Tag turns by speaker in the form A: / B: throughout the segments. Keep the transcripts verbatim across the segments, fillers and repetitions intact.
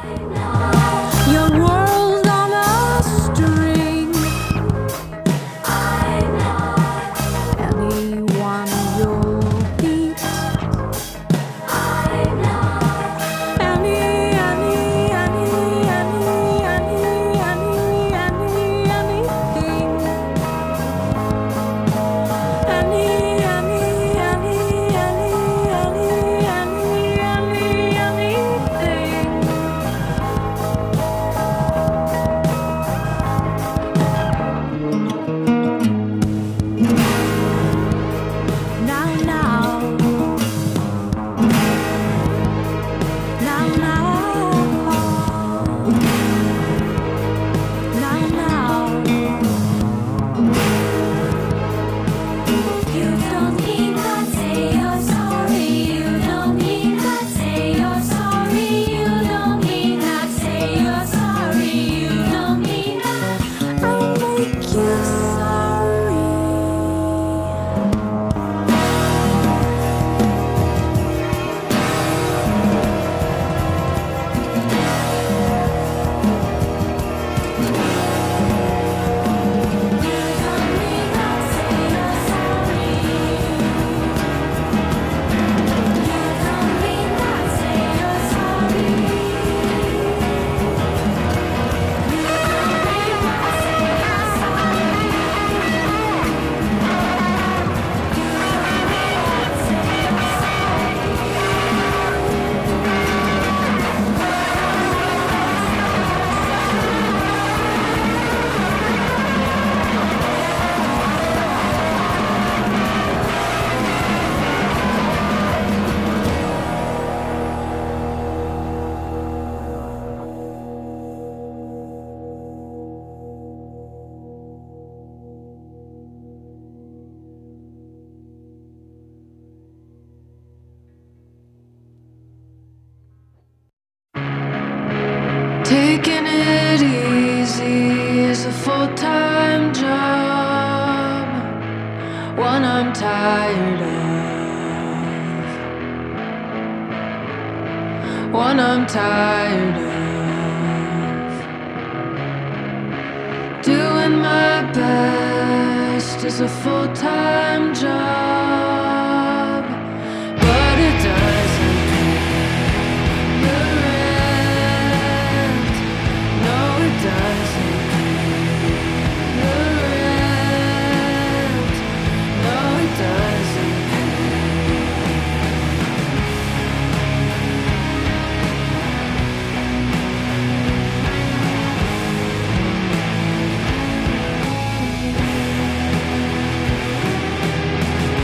A: Your world on a string. Anyone you'll beat. Any, any, any, any, any, any, any, anything. Any, any, any, any, any, any, any, anything. Now, now, now, now, now, now. You don't mean that, say you're sorry. You don't mean that, say you're sorry. You don't mean that, say you're sorry. You don't mean that. I'll make you sorry.
B: Taking it easy is a full-time job, one I'm tired of, one I'm tired of. Doing my best is a full-time job, but it doesn't pay the rent. No, it doesn't pay the rent. No, it doesn't pay.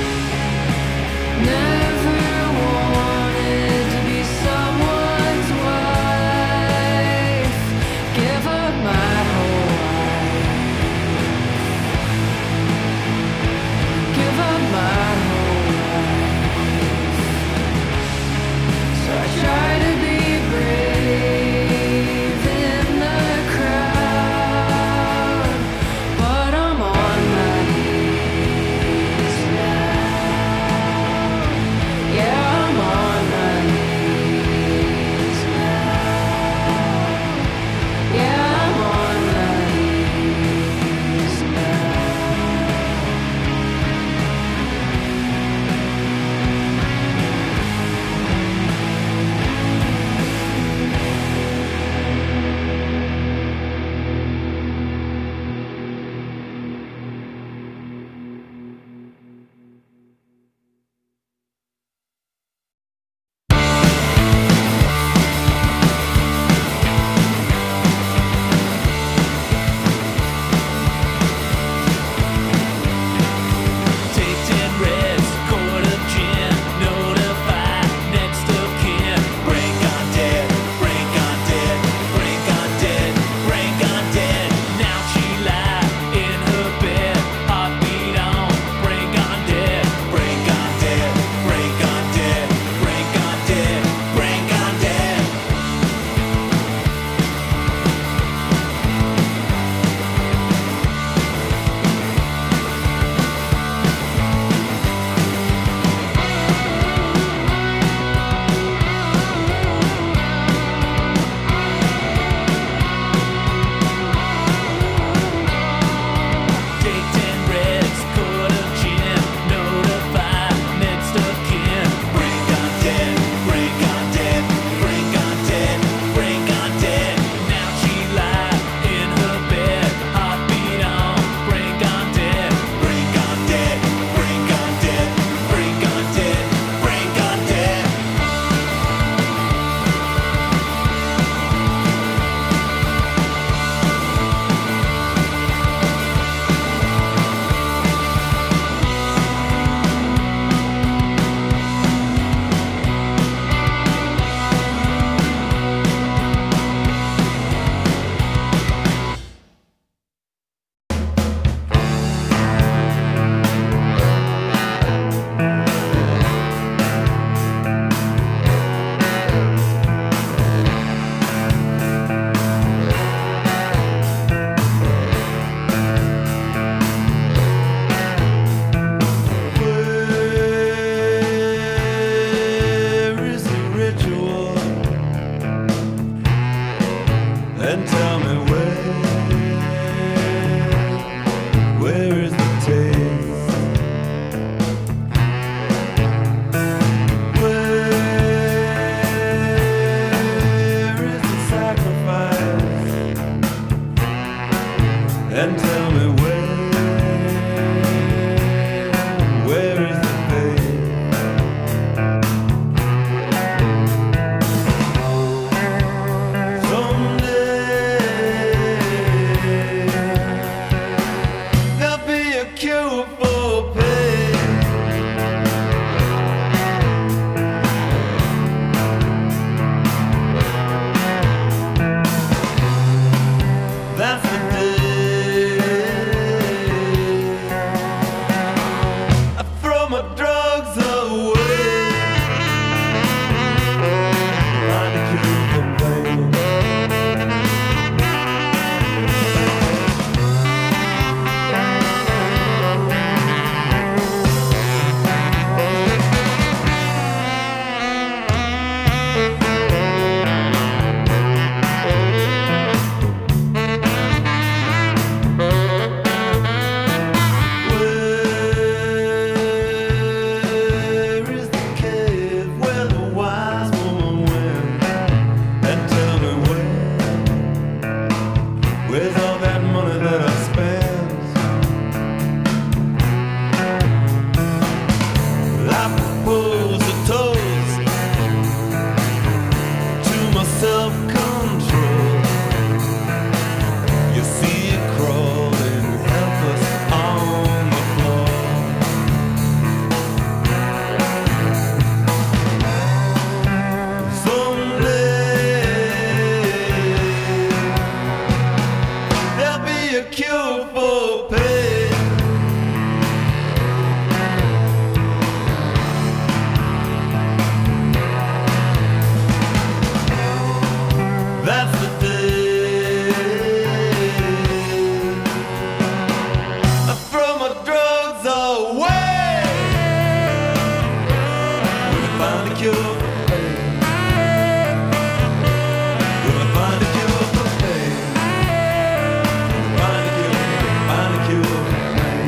B: cure for pain. Gonna find a cure for pain. Find a cure, find a cure for pain.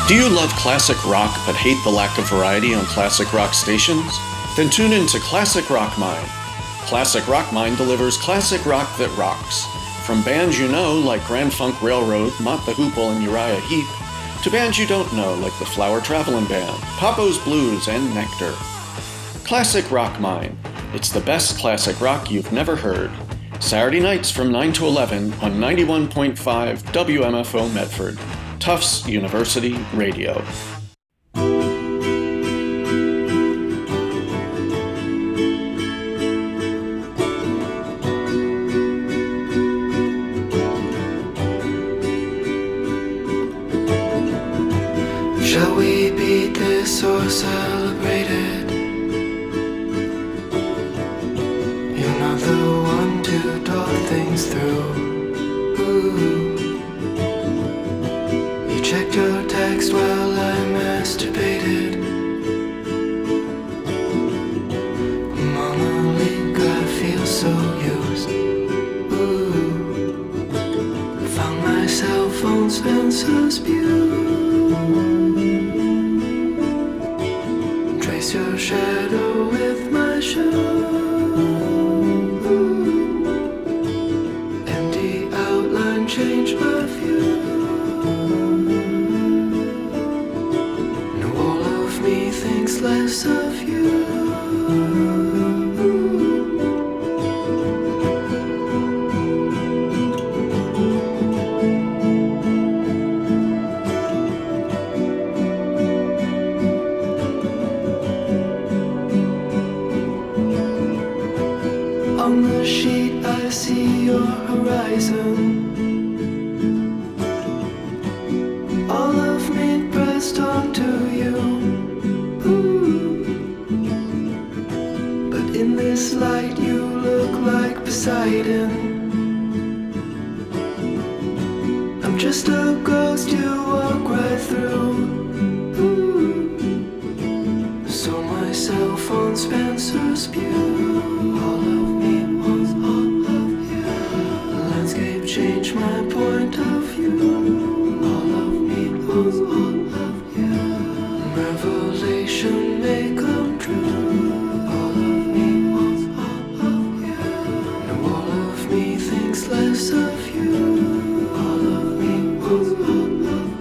C: Do you love classic rock but hate the lack of variety on classic rock stations? Then tune in to Classic Rock Mind. Classic Rock Mind delivers classic rock that rocks. From bands you know like Grand Funk Railroad, Mott the Hoople, and Uriah Heep, to bands you don't know like the Flower Travelin' Band, Papo's Blues, and Nectar. Classic Rock Mind. It's the best classic rock you've never heard. Saturday nights from nine to eleven on ninety-one point five W M F O Medford, Tufts University Radio.
B: Shall we beat this or celebrate it? You're not the one to talk things through. Ooh. You checked your text while I masturbated. Mama Leak, I feel so used. Ooh. Found myself on Spencer's Pew. Trace your shadow with my shoe. Empty outline, change my view. No, all of me thinks less of you. On the sheet I see your horizon. All of me pressed onto you. Ooh. But in this light you look like Poseidon. I'm just a ghost you walk right through. Ooh. Saw myself on Spencer's Pew. All of me wants all of you. The landscape changed my point of view. All of me wants all of you. Revelation may come true. All of me wants all of you. Now all of me thinks less of you. All of me wants all of you.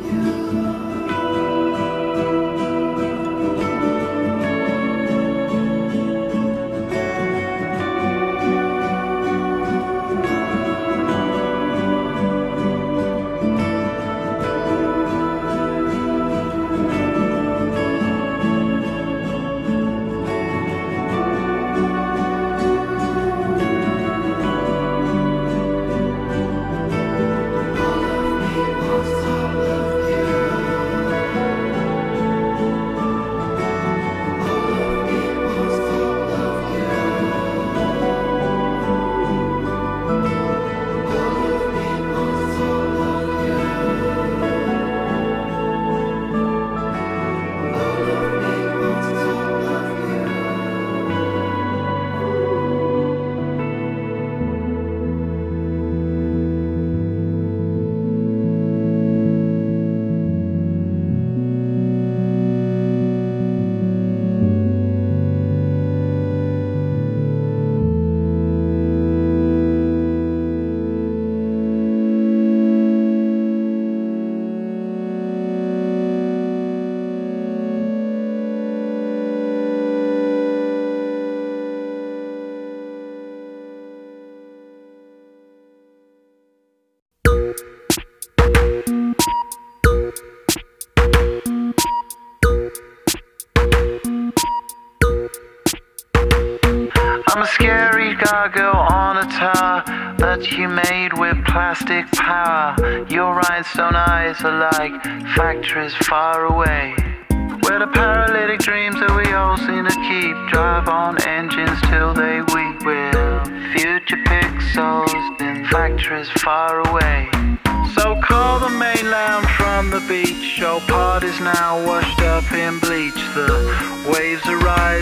D: I'm a scary gargoyle on a tower that you made with plastic power. Your rhinestone eyes are like factories far away, where the paralytic dreams that we all seem to keep drive on engines till they weep. With future pixels in factories far away. So call the mainland from the beach. Your part is now washed up in bleach. The waves are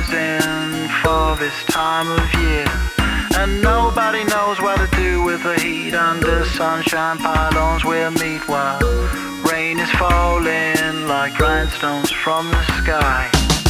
D: rising for this time of year, and nobody knows what to do with the heat. Under sunshine pylons we'll meet while rain rain is falling like rhinestones from the sky.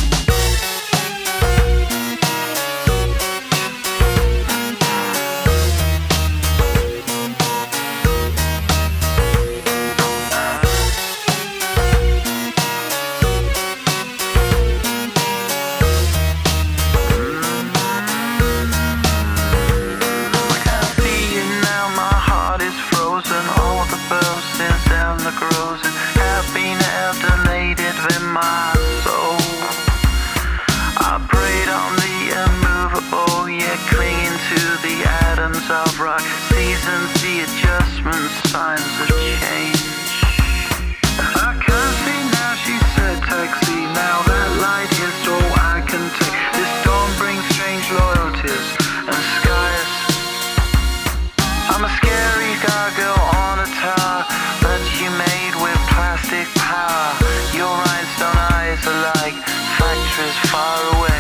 D: Of rock, seasons, the adjustments, signs of change. I can see now, she said, taxi. Now that light is all I can take. This dawn brings strange loyalties and skies. I'm a scary gargoyle on a tower that you made with plastic power. Your rhinestone eyes are like factories far away.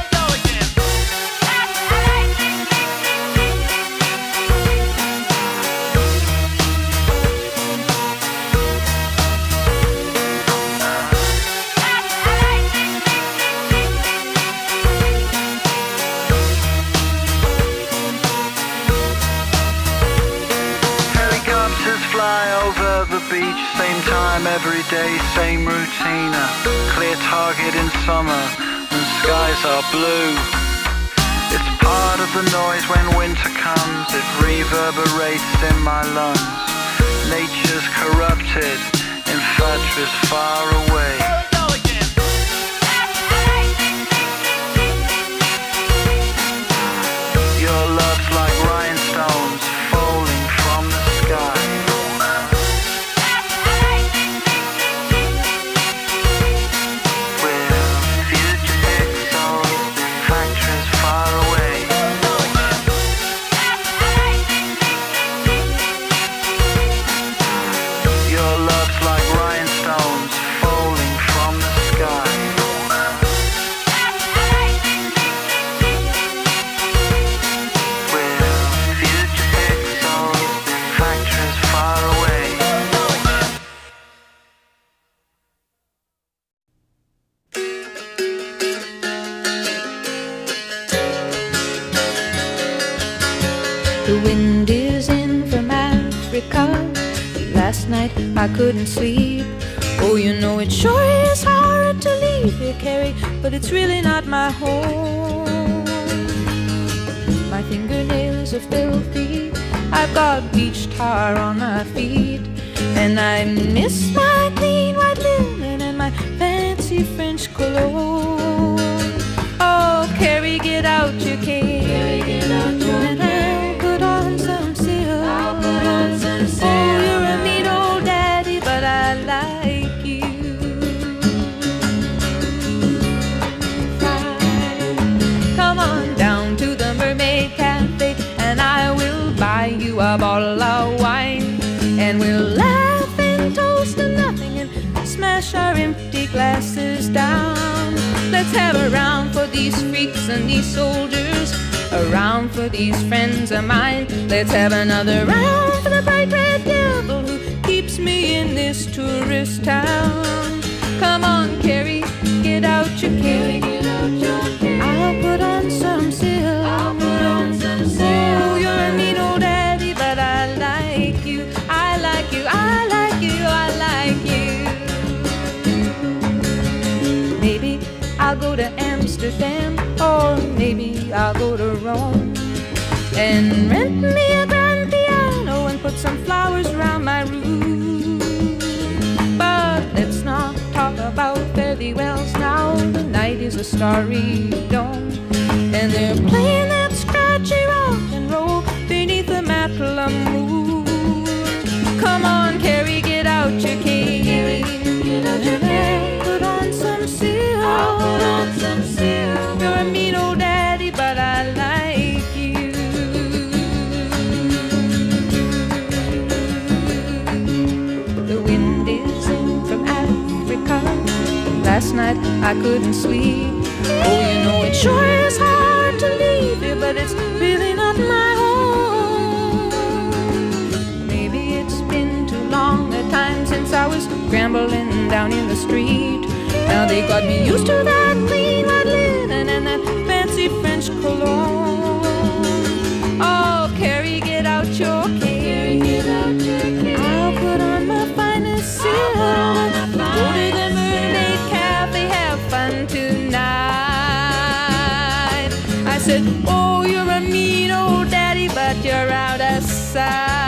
D: Same time every day, same routine. A clear target in summer when skies are blue. It's part of the noise when winter comes. It reverberates in my lungs. Nature's corrupted in factories far away. Your love's like rhinestones falling from the sky.
E: The wind is in from Africa. Last night I couldn't sleep. Oh, you know it sure is hard to leave here, Carrie, but it's really not my home. My fingernails are filthy. I've got beach tar on my feet, and I miss my clean white linen and my fancy French cologne. Oh, Carrie, get out your cane. Carrie, get out your cane. Put on some silk. I'll put on some silk. Oh, you're a mean old daddy, but I like you. Fine. Come on down to the Mermaid Cafe, and I will buy you a bottle of wine, and we'll laugh and toast to nothing and smash our empty glasses down. Let's have a round for these freaks and these soldiers, a round for these friends of mine. Let's have another round for the bright red devil who keeps me in this tourist town. Come on, Carrie, get out your cane. I'll put on some silk. I'll put on some silk. Oh, you're a mean old daddy, but I like you. I like you. I like you. I like you. Maybe I'll go to Amsterdam, or maybe I'll go to Rome, and rent me a grand piano and put some flowers around my room. But let's not talk about fare thee wells now. The night is a starry dome, and they're playing that scratchy rock and roll beneath the Matla moon. Come on, Carrie, get out your cane. Get out your cane. Put on some silk. I'll put on some silk. You're a mean old daddy, but I like you. The wind is in from Africa. Last night I couldn't sleep. Oh, you know it sure is hard to leave here, but it's really not my home. Maybe it's been too long a time since I was was scrambling down in the street. Now they got me used to that clean white linen and that fancy French cologne. Oh, Carrie, get out your cane. I'll put on my finest silk. Go to the Mermaid Cafe, have fun tonight. I said, oh, you're a mean old daddy, but you're out of sight.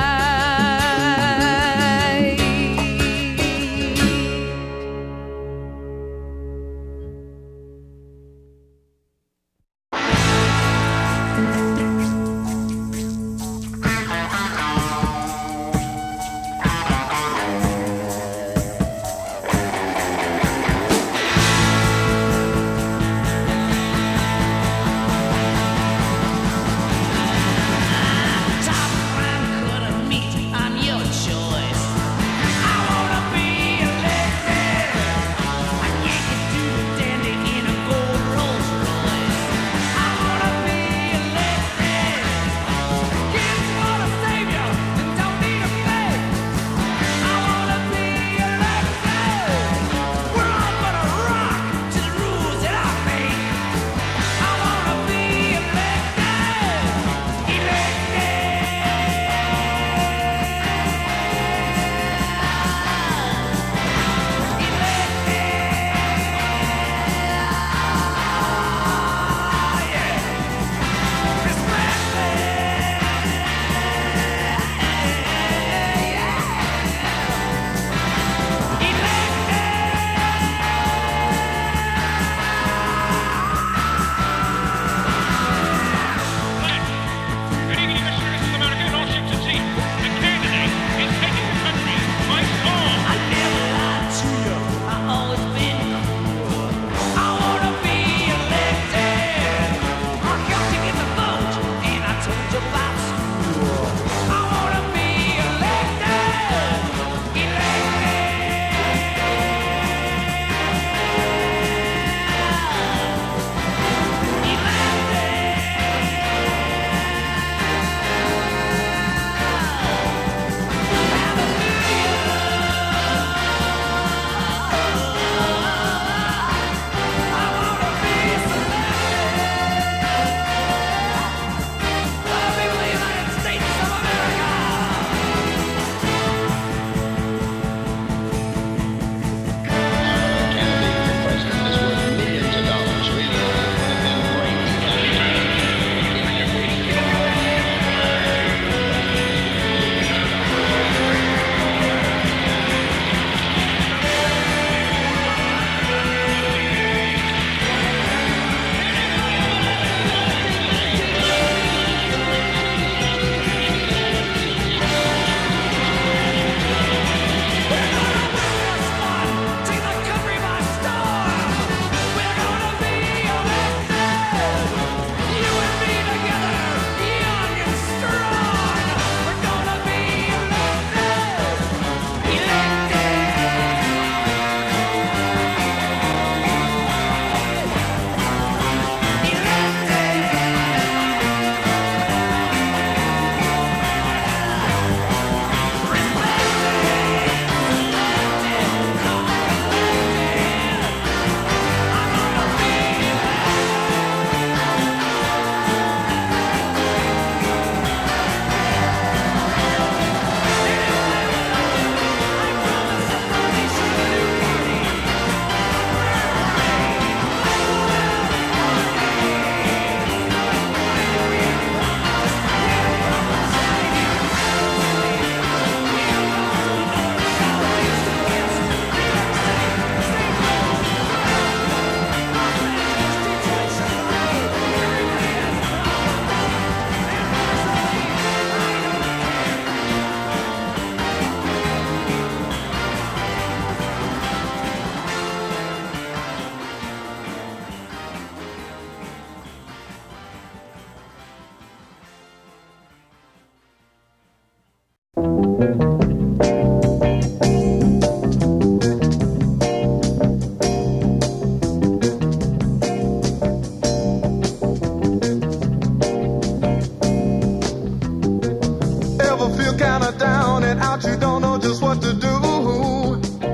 F: Ever feel kinda down and out, you don't know just what to do?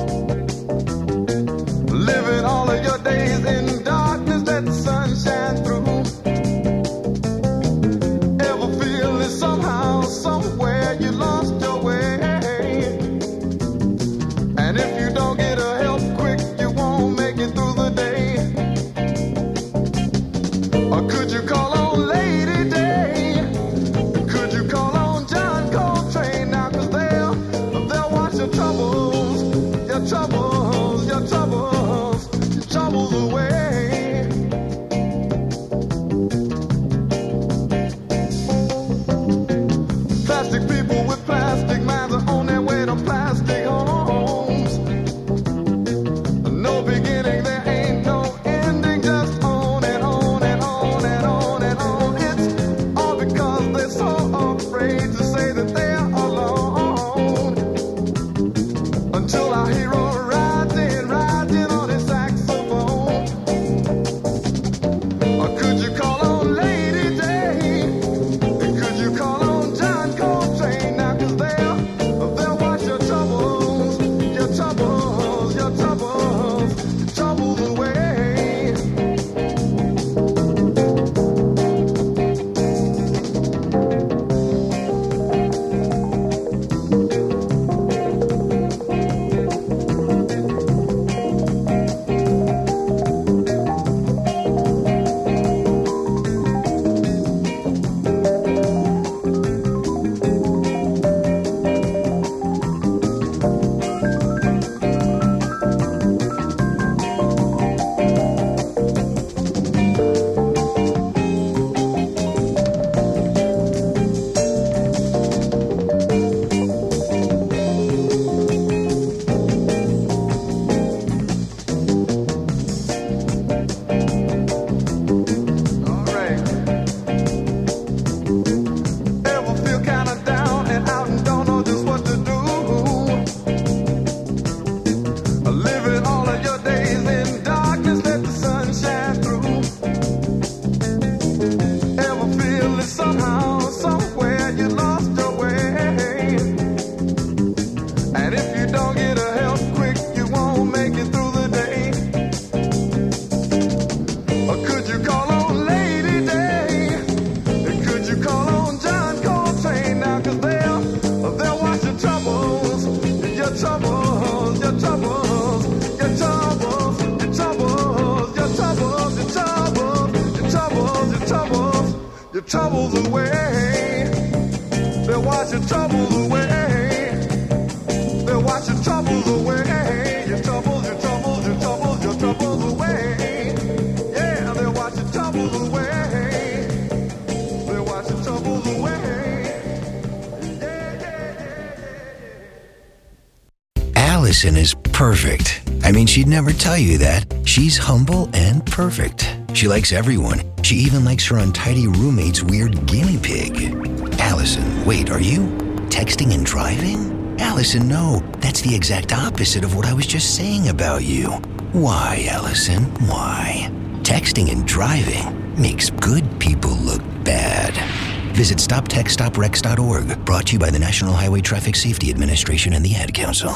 F: your troubles away. They'll wash your troubles away. They'll wash your troubles away. Your troubles, your troubles, your troubles, your troubles away. Yeah, they'll wash your troubles away. They'll wash your troubles away. Yeah, yeah, yeah, yeah.
G: Allison is perfect. I mean, she'd never tell you that. She's humble and perfect. She likes everyone. She even likes her untidy roommate's weird guinea pig. Allison, wait, are you texting and driving? Allison, no. That's the exact opposite of what I was just saying about you. Why, Allison? Why? Texting and driving makes good people look bad. Visit stop text stop rex dot org. Brought to you by the National Highway Traffic Safety Administration and the Ad Council.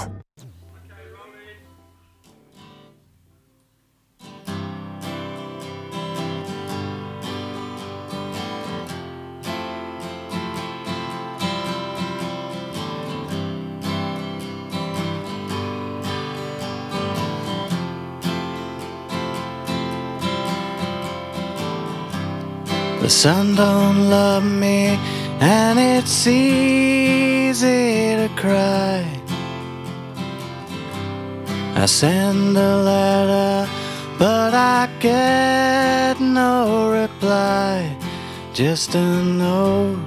H: The sun don't love me, and it's easy to cry. I send a letter, but I get no reply. Just a note,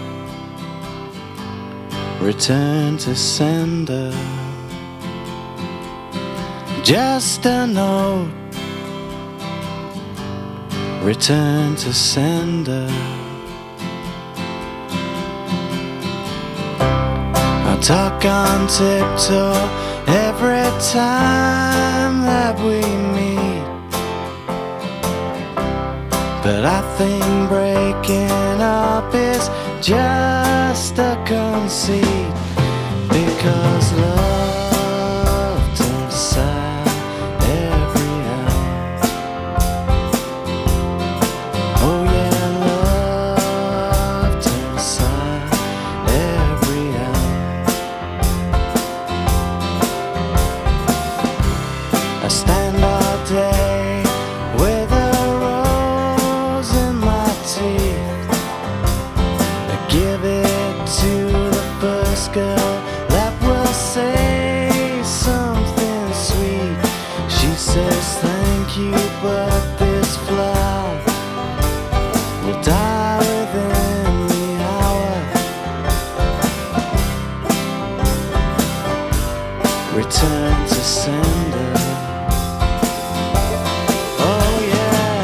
H: return to sender. Just a note, return to sender. I talk on tiptoe every time that we meet, but I think breaking up is just a conceit, because love turns sad every hour. Oh yeah, love turns sad every hour. I stand all day with a rose in my teeth. I give it to the first girl that will say something sweet. She says thank you, but this flower will die within the hour. Return to sender. Oh yeah.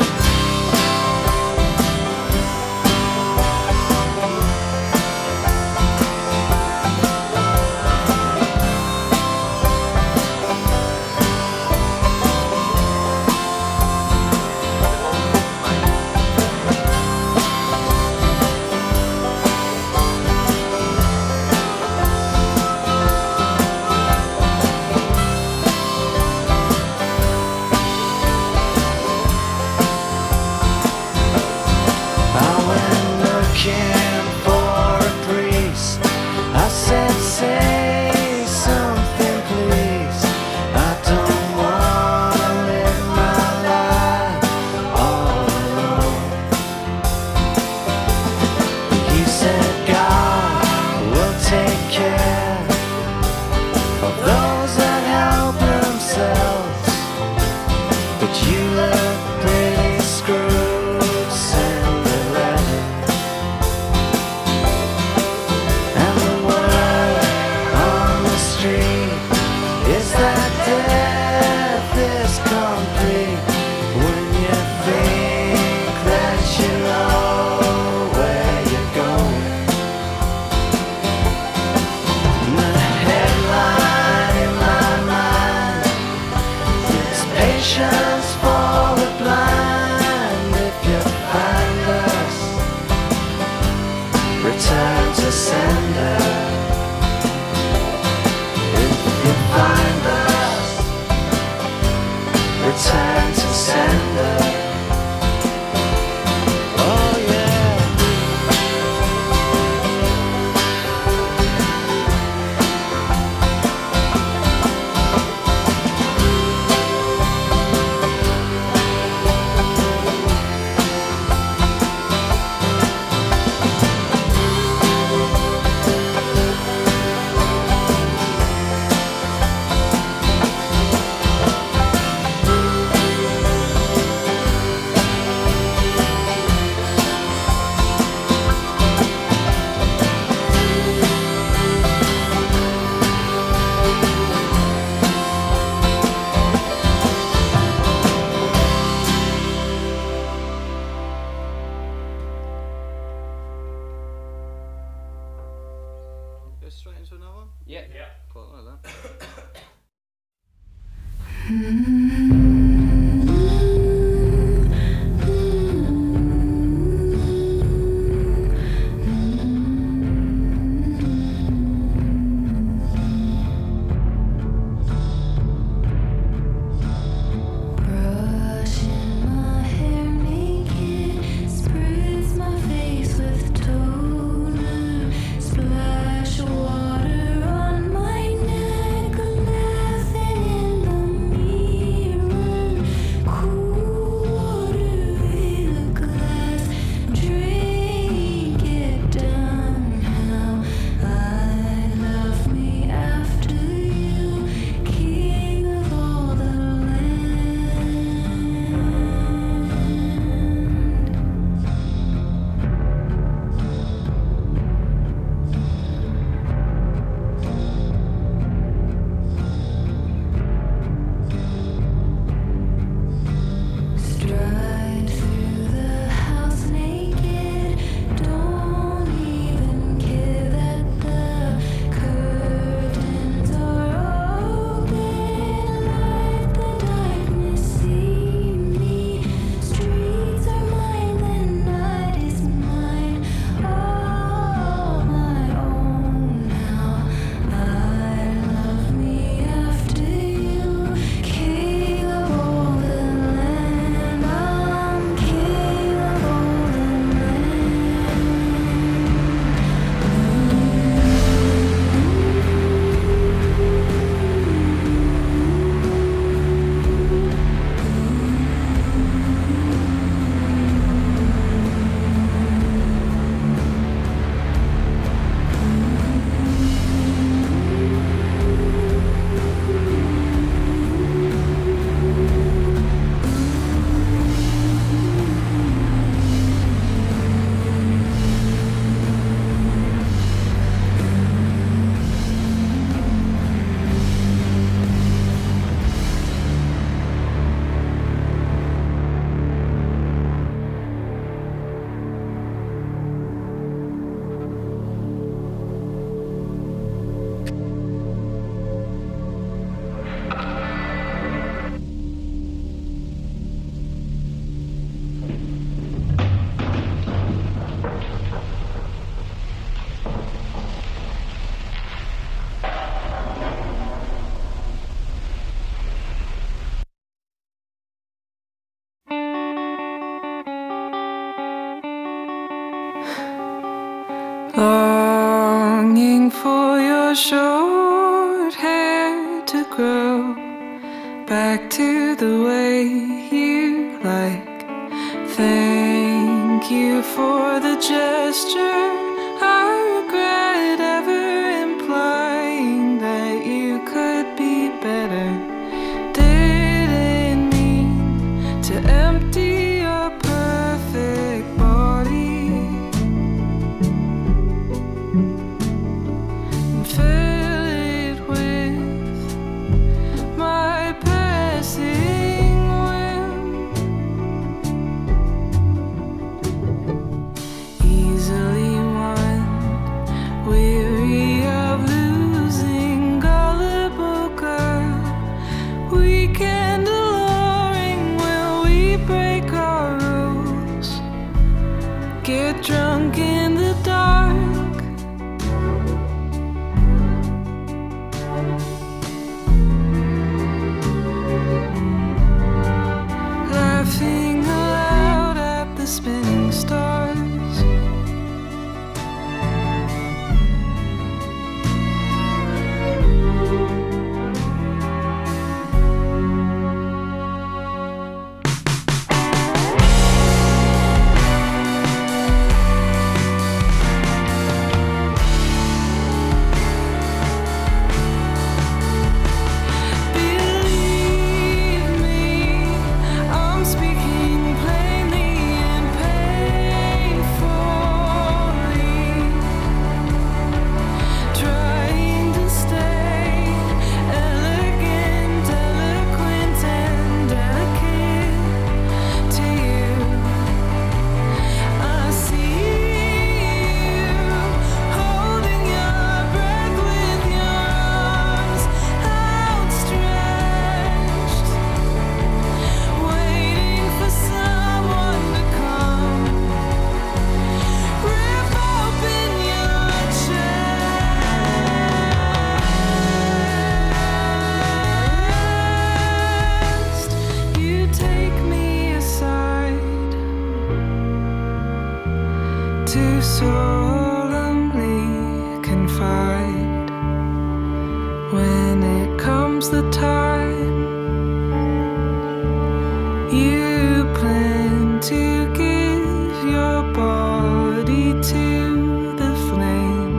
H: I went looking for a priest. I said, say something please. I don't wanna live my life all alone. He said, God will take care of those that help themselves. But you look pretty screwed, send a letter.
I: into another one?
J: Yeah.
I: Yeah. Cool, I like that.
A: Brushing my hair naked, spritz my face with toner, splash water on my neck, laughing in the mirror, cool water in a glass, drink it down now. I love me after you, king of all the stride through the house naked, don't even care that the curtains are open, let the darkness see me, streets are mine, the night is mine, all my own now. I love me after you, king of all the land, I'm king of all the
K: Longing for your short hair to grow back to the way you like. Thank you for the gesture. I regret ever implying that you could be better. Didn't mean to empty your perfect body and fill it with my passing whim. Easily won, weary of losing, gullible girl. Weekend alluring, will we break our rules? Get drunk in the dark. Laughing aloud at the spinning stars. Believe me, I'm speaking plainly in pain. to solemnly confide when it comes the time you plan to give your body to the flame.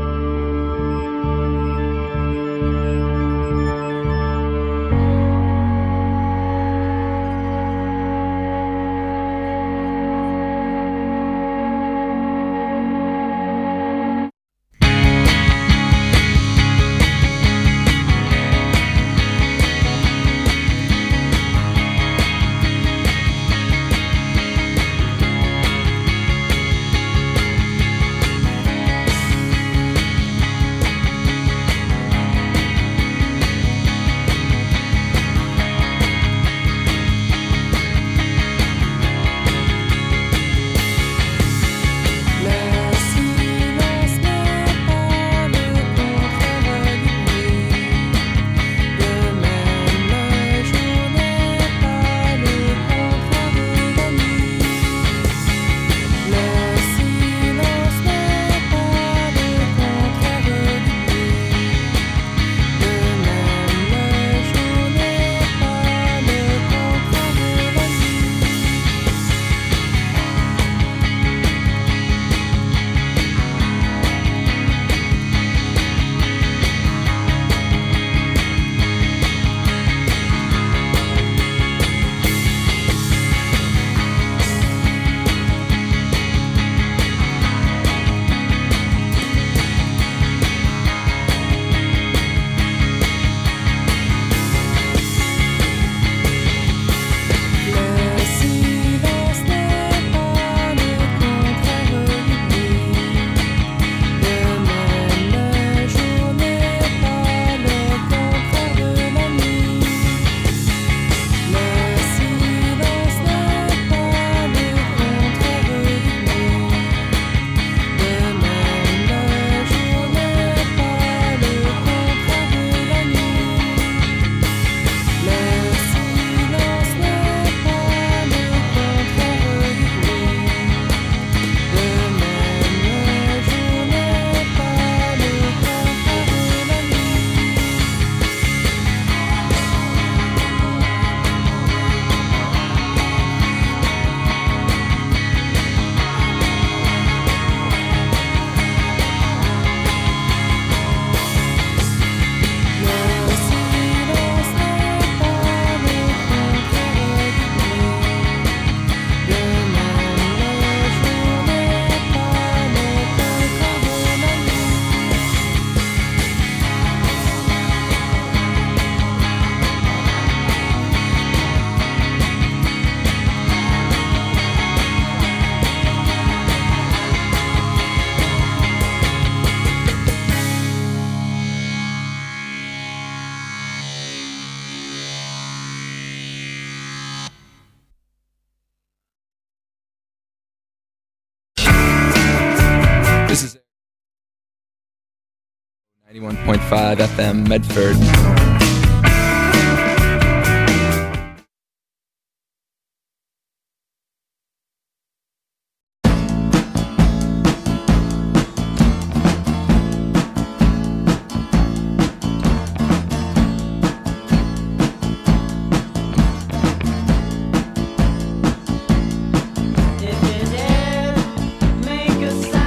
I: ninety-one point five F M Medford.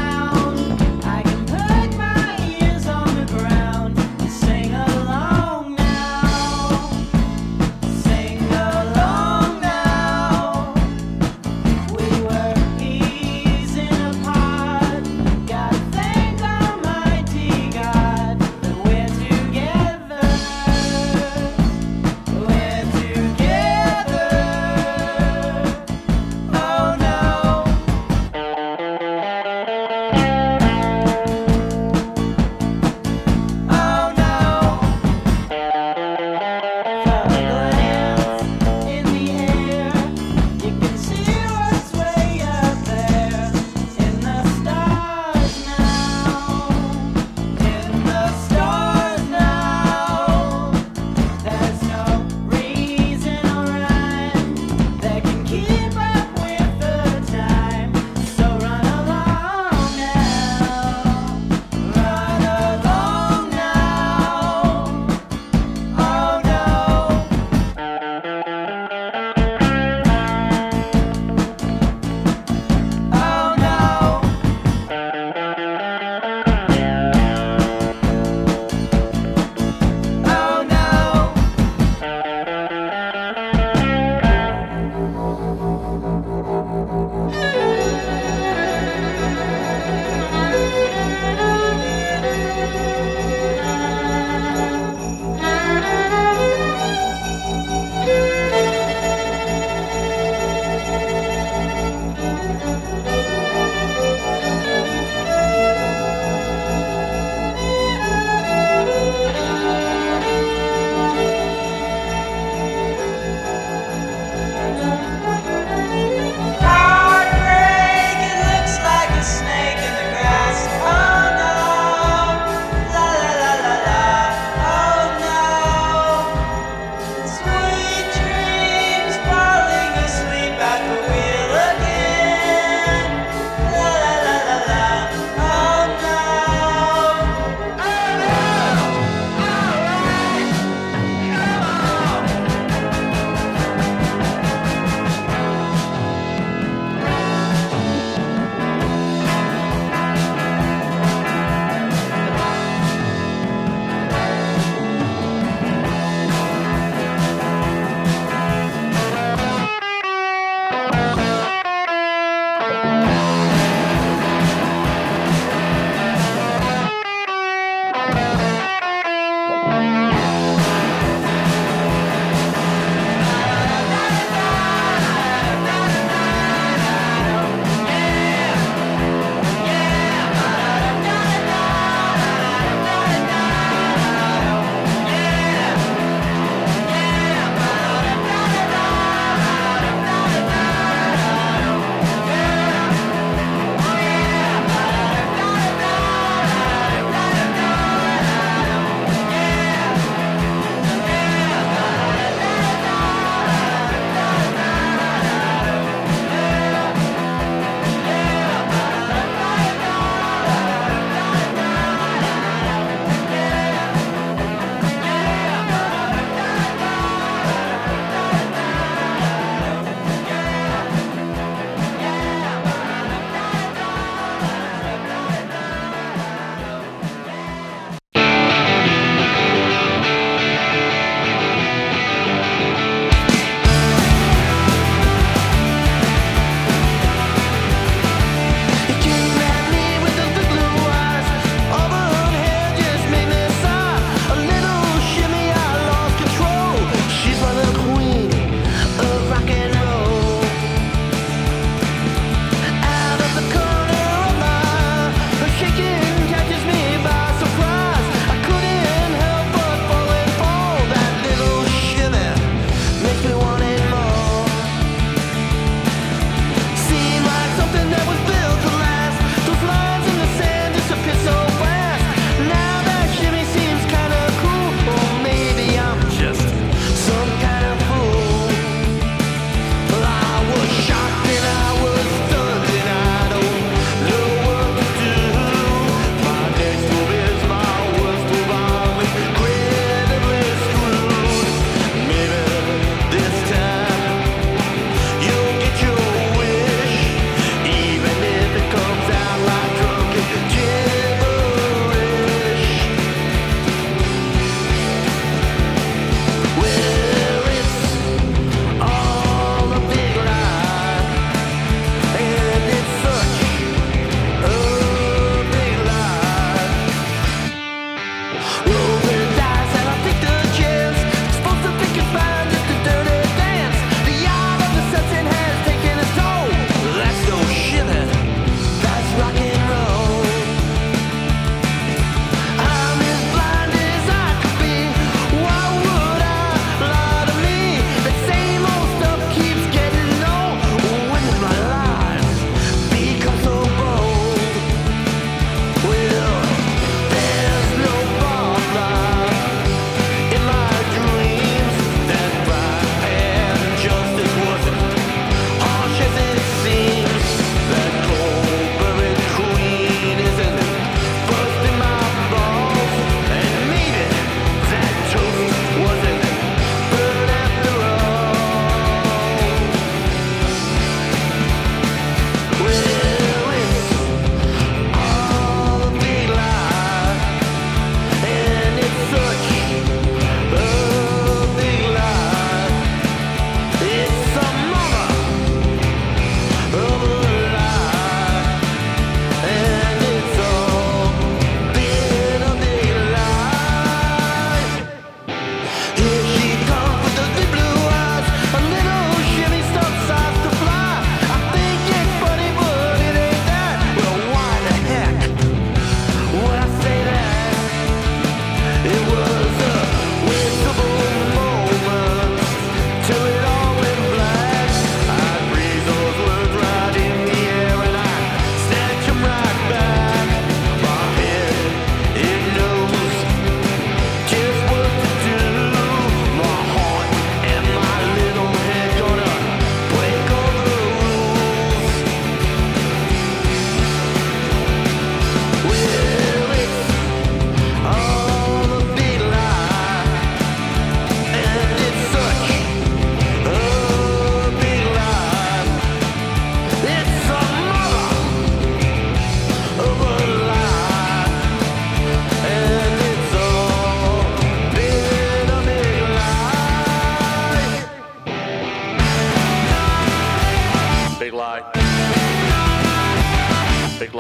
J: Sing along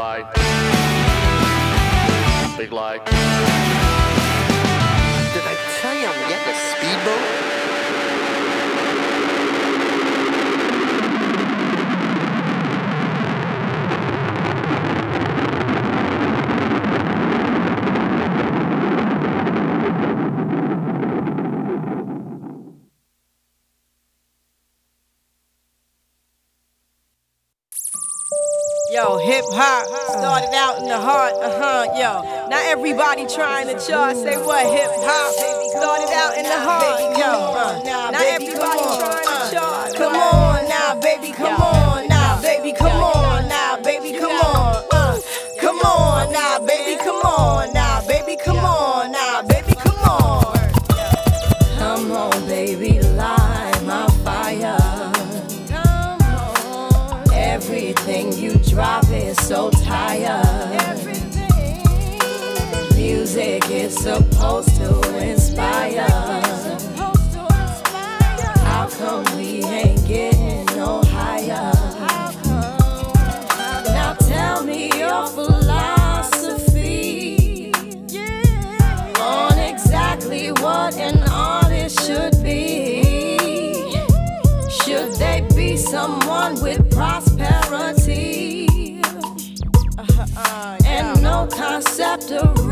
J: light. Big light.
L: Did I tell you I'm getting a speedboat?
M: Yo, hip hop started out in the heart, uh huh, yo. Now everybody trying to chart, say what? Hip hop started out in the heart, yo. Uh, now everybody trying to chart. Come on now, baby, come on now, baby, come on now, baby, come on. Uh, come on now, baby, come on now, baby, come on now, baby, come on. Come on, baby, light my fire. Everything you drop is so tired. Music is supposed to inspire. How come we ain't getting no higher? Now tell me your philosophy on exactly what an artist should be. Should they be someone with prosperity and no concept of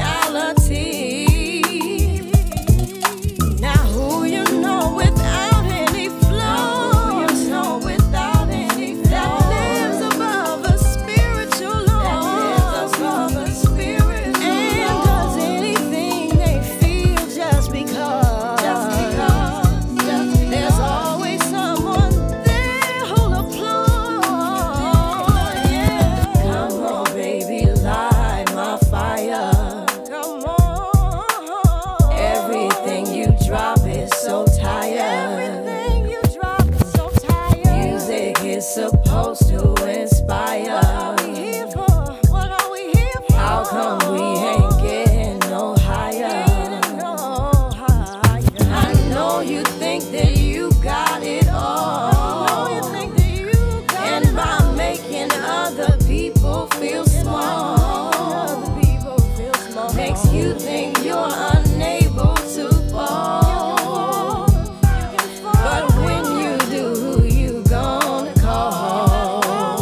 M: reality? Now who you know without any flow? You know without any flow that lives above a spiritual law. That lives above a spiritual law. And does anything they feel just because. Just because. Just because. There's always someone there who'll applaud. Yeah. Come on, baby, light my fire. Come on. Everything you drop is so tired. Everything you drop is so tired. Music is supposed to inspire. What are we here for? What are we here for? How come we ain't getting no higher? No higher. I know you think that you got it all. I know you think that you got and it by all. Making other people feel small, other people feel small, makes you think you're unable to fall. But when you do, who you gonna call?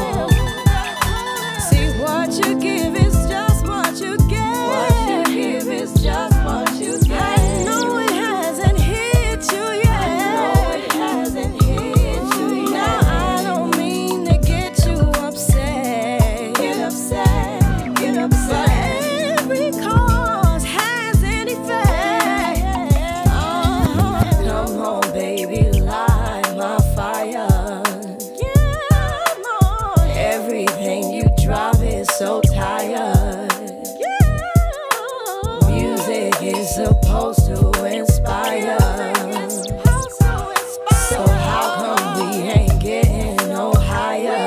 M: See, what you give is just what you get. What you give is just what you get. I know it hasn't hit you yet. I know it hasn't hit you yet. Now I don't mean to get you upset. Get upset, get upset. But every cause has an effect. Uh-huh. Come on, baby, light my fire. Come on. Everything you drop is so tired. Music is supposed to inspire. So how come we ain't getting no higher?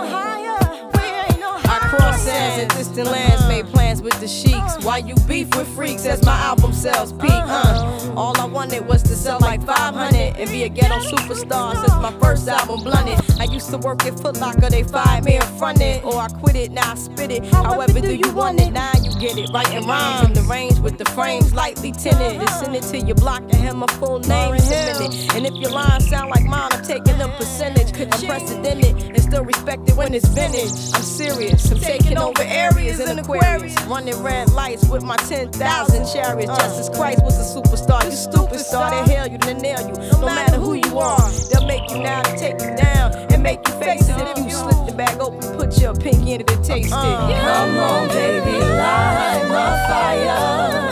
M: I cross sands and distant lands, made plans with the sheiks. Why you beef with freaks as my album sells peak, huh? All I wanted was to sell like five hundred and be a ghetto superstar since my first album Blunted. I used to work at Foot Locker, they fired me in front it. Or I quit it, now I spit it. However do you want it? Now you get it. Writing rhymes in the range with the frames lightly tinted. And send it to your block and have my full name submitted. And if your lines sound like mine, I'm taking a percentage. Unprecedented and still respected when it's vintage. I'm serious, I'm taking over areas in Aquarius. Running red lights with my ten thousand chariots. Jesus Christ was a superstar, you stupid star. They hail you, they nail you. No matter who you are, they'll make you now to take you down and make you face it. If you slip the bag open, put your pinky into the taste it. Come on, baby, light my fire.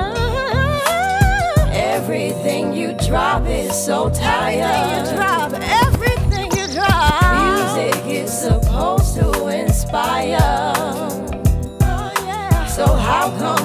M: Everything you drop is so tired. Everything you drop. Music is supposed to inspire. So how come